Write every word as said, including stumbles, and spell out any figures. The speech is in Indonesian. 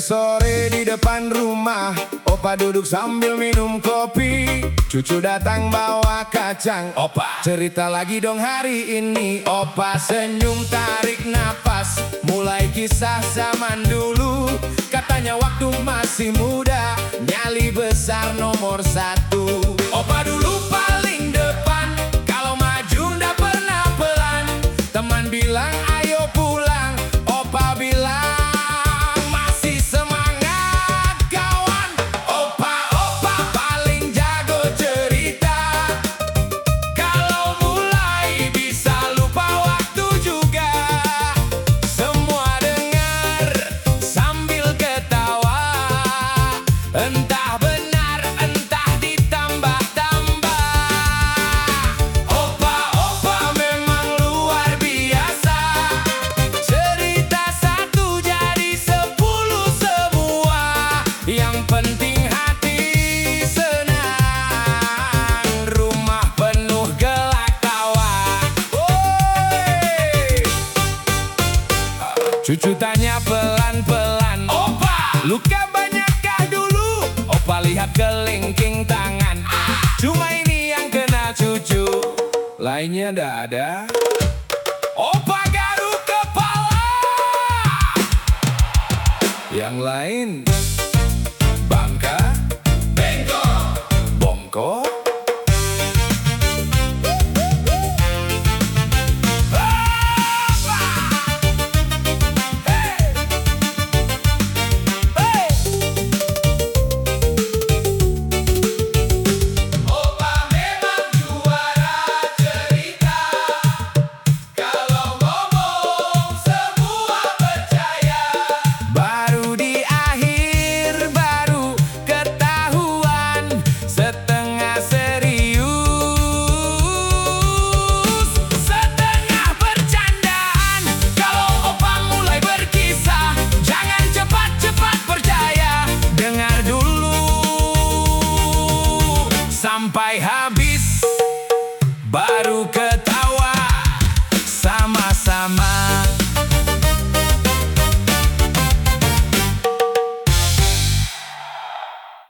Sore di depan rumah, opa duduk sambil minum kopi. Cucu datang bawa kacang, opa cerita lagi dong hari ini. Opa senyum tarik napas, mulai kisah zaman dulu. Katanya waktu masih muda, nyali besar nomor satu. Opa dulu paling depan, kalau maju ndak pernah pelan. Teman bilang ayo pulang, opa bilang entah benar, entah ditambah-tambah. Opa-opa memang luar biasa, cerita satu jadi sepuluh semua. Yang penting hati senang, rumah penuh gelak tawa. Woi! Cucu tanya pelan-pelan, opa, luka banyakkah dulu? Opa lihat kelingking tangan, cuma ini yang kena cucu, lainnya ndak ada. Opa garuk kepala, yang lain bangka, bengkok, bongkok. Sampai habis baru ke